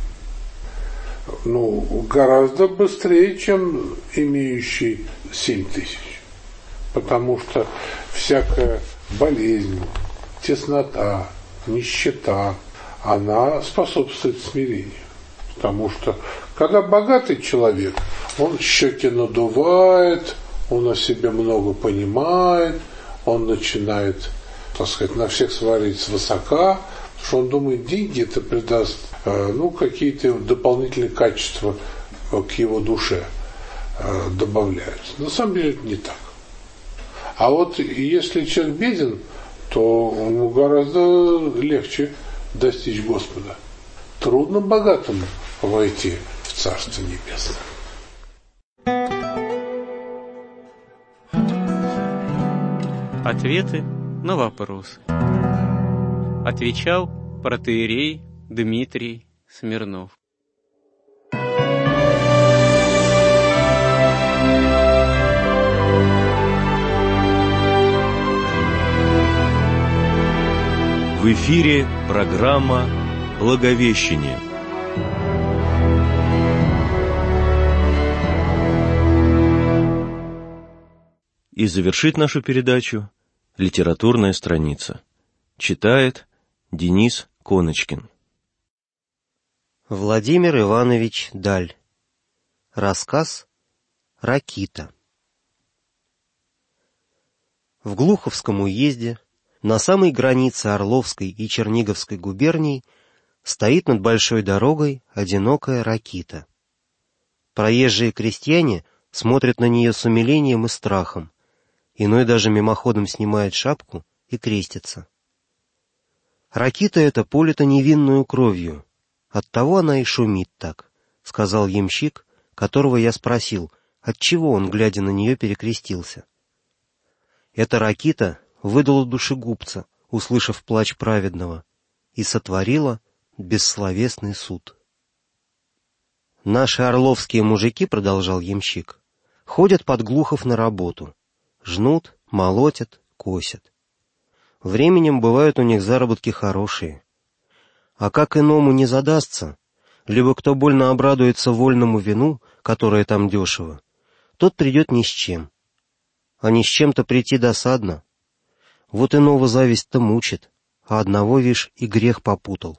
K: Гораздо быстрее, чем имеющий 7 тысяч. Потому что всякая болезнь, теснота, нищета, она способствует смирению. Потому что, когда богатый человек, он щеки надувает, он о себе много понимает, он начинает, так сказать, на всех свалить свысока, потому что он думает, деньги это придаст какие-то дополнительные качества к его душе добавляют. На самом деле это не так. А вот если человек беден, то ему гораздо легче достичь Господа. Трудно богатому войти в Царство Небесное.
J: Ответы на вопросы. Отвечал протоиерей Дмитрий Смирнов.
G: В эфире программа «Благовещение». И завершит нашу передачу литературная страница. Читает Денис Коночкин.
E: Владимир Иванович Даль. Рассказ «Ракита». В Глуховском уезде, на самой границе Орловской и Черниговской губерний, стоит над большой дорогой одинокая ракита. Проезжие крестьяне смотрят на нее с умилением и страхом, иной даже мимоходом снимает шапку и крестится. Ракита эта полита невинную кровью, оттого она и шумит так, — сказал ямщик, которого я спросил, отчего он, глядя на нее, перекрестился. Эта ракита выдала душегубца, услышав плач праведного, и сотворила бессловесный суд. Наши орловские мужики, — продолжал ямщик, — ходят под Глухов на работу, жнут, молотят, косят. Временем бывают у них заработки хорошие. А как иному не задастся, либо кто больно обрадуется вольному вину, которое там дешево, тот придет ни с чем. А ни с чем-то прийти досадно. Вот иного зависть-то мучит, а одного, вишь, и грех попутал.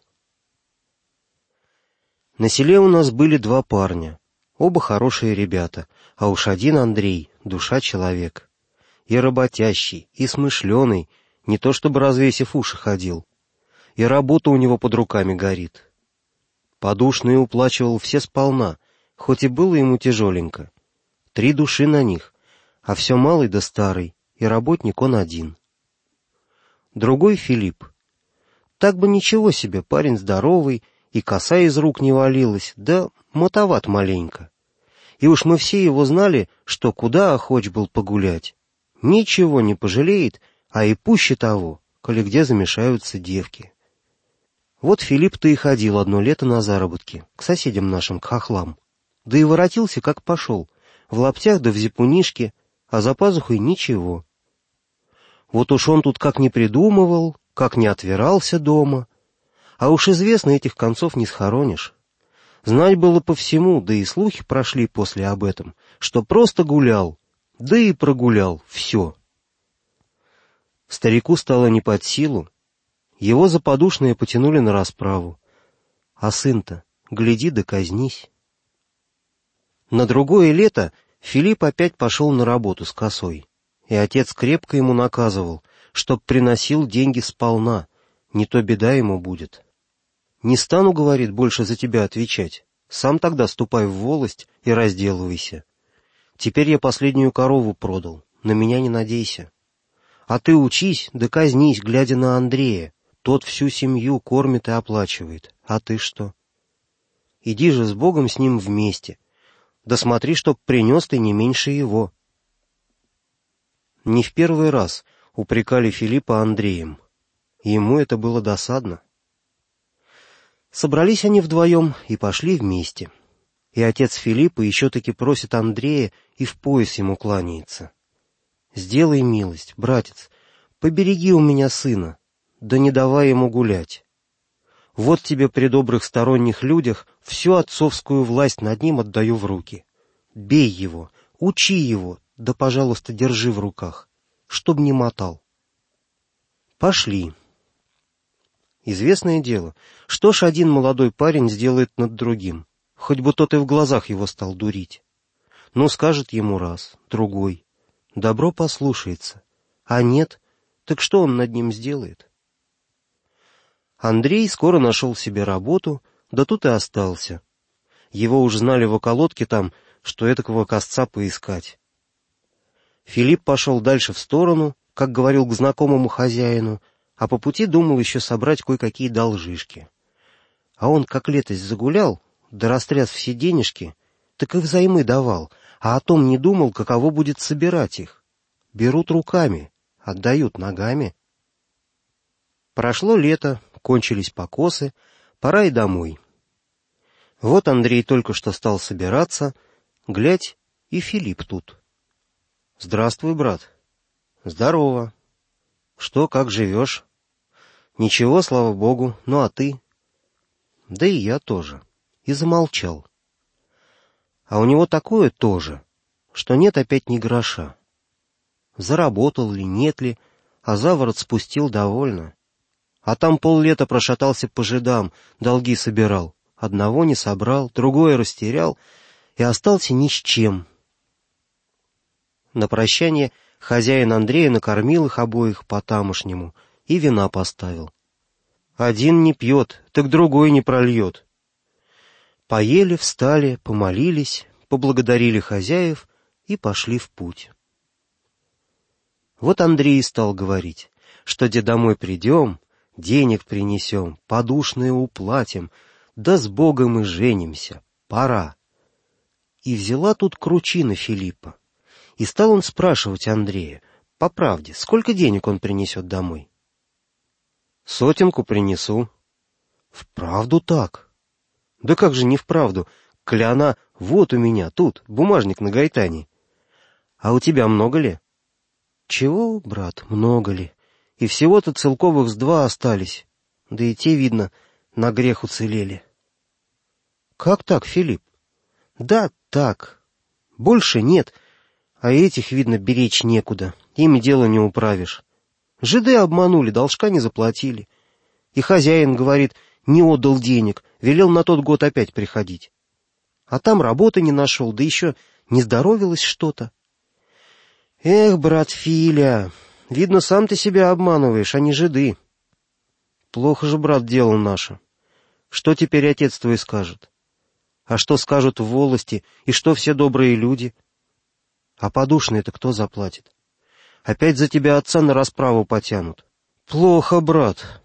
E: На селе у нас были два парня, оба хорошие ребята, а уж один Андрей, душа человек. И работящий, и смышленый, не то чтобы развесив уши ходил. И работа у него под руками горит. Подушный уплачивал все сполна, хоть и было ему тяжеленько. 3 души на них, а все малый да старый, и работник он один. Другой Филипп. Так бы ничего себе, парень здоровый, и коса из рук не валилась, да мотоват маленько. И уж мы все его знали, что куда охоч был погулять. Ничего не пожалеет, а и пуще того, коли где замешаются девки. Вот Филипп-то и ходил одно лето на заработки, к соседям нашим, к хохлам. Да и воротился, как пошел, в лаптях да в зипунишке, а за пазухой ничего. Вот уж он тут как не придумывал, как не отвирался дома. А уж известно, этих концов не схоронишь. Знать было по всему, да и слухи прошли после об этом, что просто гулял, да и прогулял все. Старику стало не под силу, его за подушные потянули на расправу. А сын-то, гляди да казнись. На другое лето Филипп опять пошел на работу с косой, и отец крепко ему наказывал, чтоб приносил деньги сполна, не то беда ему будет. «Не стану, — говорит, — больше за тебя отвечать, сам тогда ступай в волость и разделывайся. Теперь я последнюю корову продал, на меня не надейся. А ты учись да казнись, глядя на Андрея, тот всю семью кормит и оплачивает, а ты что? Иди же с Богом с ним вместе, да смотри, чтоб принес ты не меньше его». Не в первый раз упрекали Филиппа Андреем, и ему это было досадно. Собрались они вдвоем и пошли вместе. И отец Филиппа еще-таки просит Андрея и в пояс ему кланяется. «Сделай милость, братец, побереги у меня сына, да не давай ему гулять. Вот тебе при добрых сторонних людях всю отцовскую власть над ним отдаю в руки. Бей его, учи его, да, пожалуйста, держи в руках, чтоб не мотал». Пошли. Известное дело, что ж один молодой парень сделает над другим, хоть бы тот и в глазах его стал дурить. Ну, скажет ему раз, другой, добро послушается, а нет, так что он над ним сделает? Андрей скоро нашел себе работу, да тут и остался. Его уж знали в околотке там, что этакого косца поискать. Филипп пошел дальше в сторону, как говорил, к знакомому хозяину, а по пути думал еще собрать кое-какие должишки. А он, как летость загулял, да растряс все денежки, так и взаймы давал, а о том не думал, каково будет собирать их. Берут руками, отдают ногами. Прошло лето, кончились покосы, пора и домой. Вот Андрей только что стал собираться, глядь, и Филипп тут. «Здравствуй, брат». «Здорово. Что, как живешь?» «Ничего, слава богу, ну а ты?» «Да и я тоже». И замолчал. А у него такое тоже, что нет опять ни гроша. Заработал ли, нет ли, а заворот спустил довольно. А там поллета прошатался по жидам, долги собирал, одного не собрал, другое растерял и остался ни с чем. На прощание хозяин Андрея накормил их обоих по-тамошнему и вина поставил. Один не пьет, так другой не прольет. Поели, встали, помолились, поблагодарили хозяев и пошли в путь. Вот Андрей стал говорить, что где домой придем, денег принесем, подушные уплатим, да с Богом и женимся, пора. И взяла тут кручина Филиппа. И стал он спрашивать Андрея, по правде, сколько денег он принесет домой. 100 принесу. Вправду так? Да как же не вправду, коли она вот у меня, тут, бумажник на гайтане. А у тебя много ли? Чего, брат, много ли? И всего-то целковых с 2 остались, да и те, видно, на грех уцелели. Как так, Филипп? Да так, больше нет, а этих, видно, беречь некуда, ими дело не управишь. Жиды обманули, должка не заплатили. И хозяин, говорит, не отдал денег, велел на тот год опять приходить. А там работы не нашел, да еще не здоровилось что-то. Эх, брат Филя, видно, сам ты себя обманываешь, а не жиды. Плохо же, брат, дело наше. Что теперь отец твой скажет? А что скажут в волости, и что все добрые люди? А подушные-то кто заплатит? Опять за тебя отца на расправу потянут. Плохо, брат.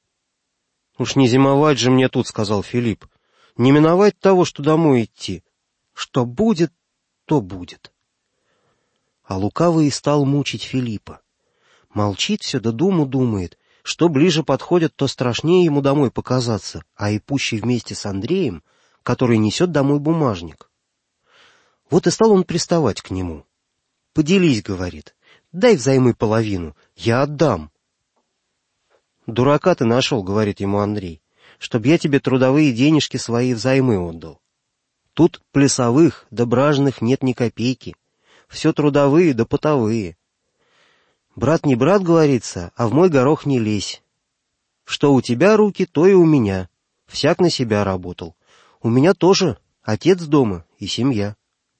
E: Уж не зимовать же мне тут, сказал Филипп. Не миновать того, что домой идти. Что будет, то будет. А лукавый и стал мучить Филиппа. Молчит все, да думу думает. Что ближе подходит, то страшнее ему домой показаться, а и пуще вместе с Андреем, который несет домой бумажник. Вот и стал он приставать к нему. «Поделись, — говорит, — дай взаймы половину, я отдам». «Дурака ты нашел, — говорит ему Андрей, — чтоб я тебе трудовые денежки свои взаймы отдал. Тут плясовых да бражных нет ни копейки, все трудовые да потовые. Брат не брат, говорится, а в мой горох не лезь. Что у тебя руки, то и у меня, всяк на себя работал. У меня тоже отец дома и семья».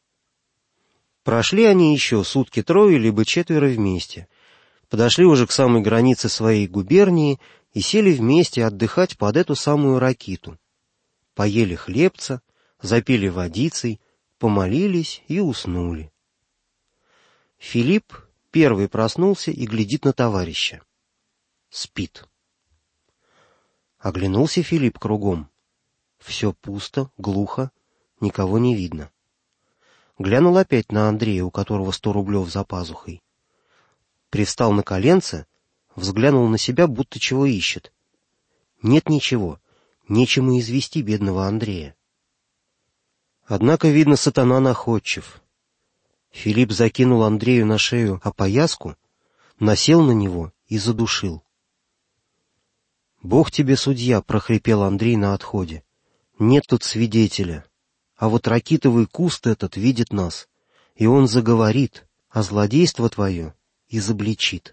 E: Прошли они еще сутки 3 либо 4 вместе. Подошли уже к самой границе своей губернии и сели вместе отдыхать под эту самую ракиту. Поели хлебца, запили водицей, помолились и уснули. Филипп первый проснулся и глядит на товарища. Спит. Оглянулся Филипп кругом. Все пусто, глухо, никого не видно. Глянул опять на Андрея, у которого 100 рублев за пазухой. Привстал на коленце, взглянул на себя, будто чего ищет. Нет ничего, нечему извести бедного Андрея. Однако, видно, сатана находчив. Филипп закинул Андрею на шею опояску, насел на него и задушил. «Бог тебе судья», — прохрипел Андрей на отходе. «Нет тут свидетеля. А вот ракитовый куст этот видит нас, и он заговорит, а злодейство твое изобличит».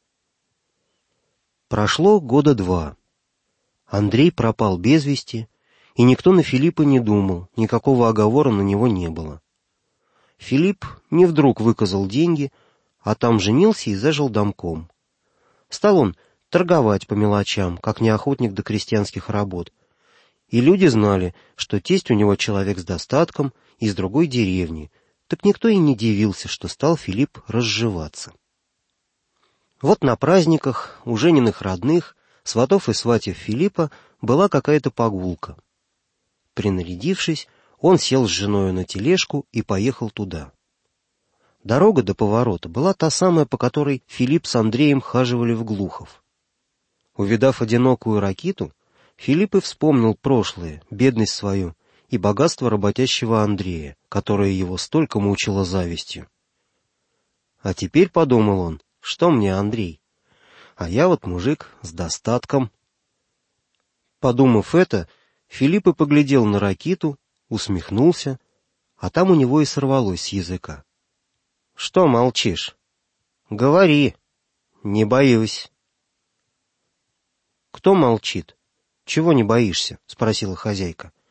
E: Прошло 2 года. Андрей пропал без вести, и никто на Филиппа не думал, никакого оговора на него не было. Филипп не вдруг выказал деньги, а там женился и зажил домком. Стал он торговать по мелочам, как неохотник до крестьянских работ, и люди знали, что тесть у него человек с достатком, из другой деревни, так никто и не дивился, что стал Филипп разживаться. Вот на праздниках у Жениных родных, сватов и сватьев Филиппа, была какая-то прогулка. Принарядившись, он сел с женою на тележку и поехал туда. Дорога до поворота была та самая, по которой Филипп с Андреем хаживали в Глухов. Увидав одинокую ракиту, Филипп и вспомнил прошлое, бедность свою и богатство работящего Андрея, которое его столько мучило завистью. А теперь, подумал он, что мне Андрей? А я вот мужик с достатком. Подумав это, Филипп и поглядел на ракиту, усмехнулся, а там у него и сорвалось с языка. — Что молчишь? — Говори. — Не боюсь. — Кто молчит? Чего не боишься? — спросила хозяйка.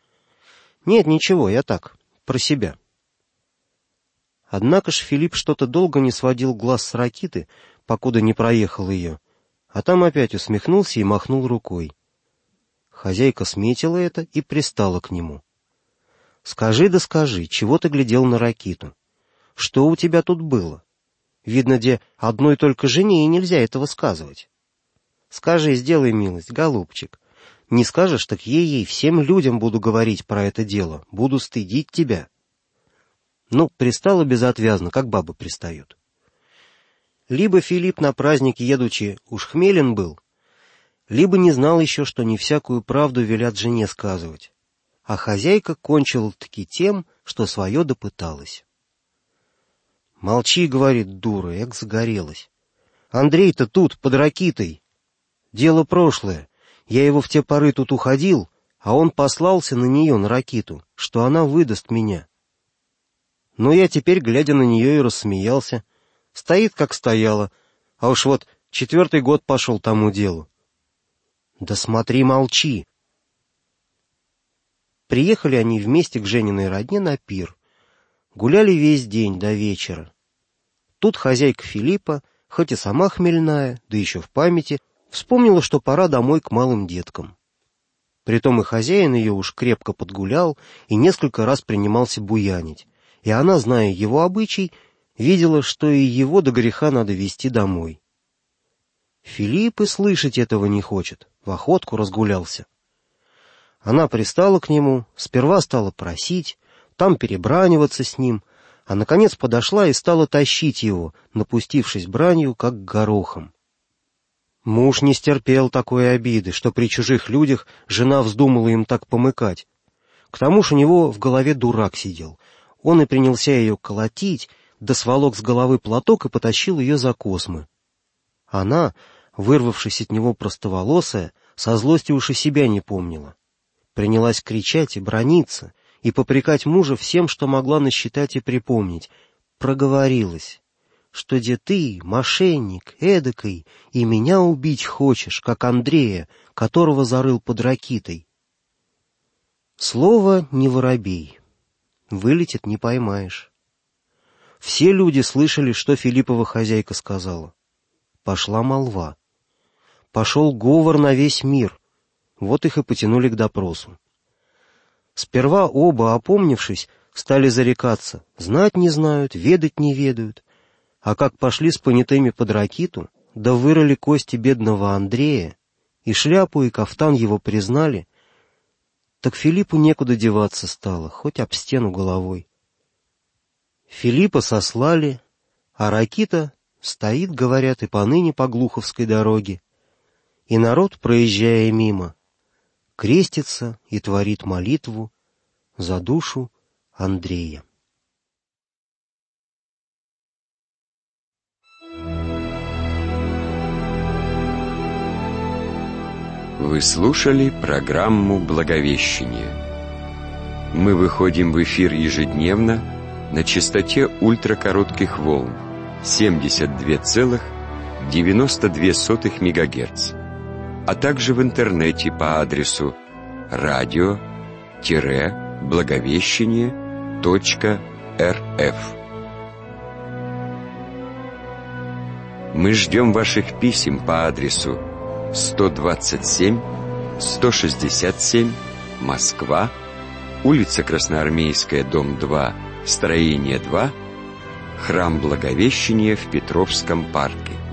E: Нет, ничего, я так, про себя. Однако ж Филипп что-то долго не сводил глаз с ракиты, покуда не проехал ее, а там опять усмехнулся и махнул рукой. Хозяйка сметила это и пристала к нему. «Скажи да скажи, чего ты глядел на ракиту? Что у тебя тут было? Видно, где одной только жене и нельзя этого сказывать. Скажи, сделай милость, голубчик. Не скажешь, так ей всем людям буду говорить про это дело, буду стыдить тебя». Ну, пристала безотвязно, как бабы пристают. Либо Филипп на праздник едучи уж хмелен был, либо не знал еще, что не всякую правду велят жене сказывать. А хозяйка кончила-таки тем, что свое допыталась. «Молчи, — говорит, дура, эк загорелась. Андрей-то тут, под ракитой. Дело прошлое. Я его в те поры тут уходил, а он послался на нее, на ракиту, что она выдаст меня. Но я теперь, глядя на нее, и рассмеялся. Стоит, как стояла, а уж вот 4-й год пошел тому делу. Да смотри, молчи!» Приехали они вместе к Жениной родне на пир. Гуляли весь день до вечера. Тут хозяйка Филиппа, хоть и сама хмельная, да еще в памяти, вспомнила, что пора домой к малым деткам. Притом и хозяин ее уж крепко подгулял и несколько раз принимался буянить, и она, зная его обычай, видела, что и его до греха надо везти домой. Филипп и слышать этого не хочет, в охотку разгулялся. Она пристала к нему, сперва стала просить, там перебраниваться с ним, а наконец подошла и стала тащить его, напустившись бранью, как горохом. Муж не стерпел такой обиды, что при чужих людях жена вздумала им так помыкать. К тому ж у него в голове дурак сидел. Он и принялся ее колотить, да сволок с головы платок и потащил ее за космы. Она, вырвавшись от него простоволосая, со злости уж и себя не помнила. Принялась кричать и браниться, и попрекать мужа всем, что могла насчитать и припомнить. Проговорилась, что де ты, мошенник, эдакой, и меня убить хочешь, как Андрея, которого зарыл под ракитой. Слово не воробей, вылетит не поймаешь. Все люди слышали, что Филиппова хозяйка сказала. Пошла молва. Пошел говор на весь мир. Вот их и потянули к допросу. Сперва оба, опомнившись, стали зарекаться. Знать не знают, ведать не ведают. А как пошли с понятыми под ракиту, да вырыли кости бедного Андрея, и шляпу, и кафтан его признали, так Филиппу некуда деваться стало, хоть об стену головой. Филиппа сослали, а ракита стоит, говорят, и поныне по Глуховской дороге, и народ, проезжая мимо, крестится и творит молитву за душу Андрея.
B: Вы слушали программу «Благовещение». Мы выходим в эфир ежедневно на частоте ультракоротких волн 72,92 МГц, а также в интернете по адресу radio-благовещение.рф. Мы ждем ваших писем по адресу 127, 167, Москва, улица Красноармейская, дом 2, строение 2, храм Благовещения в Петровском парке.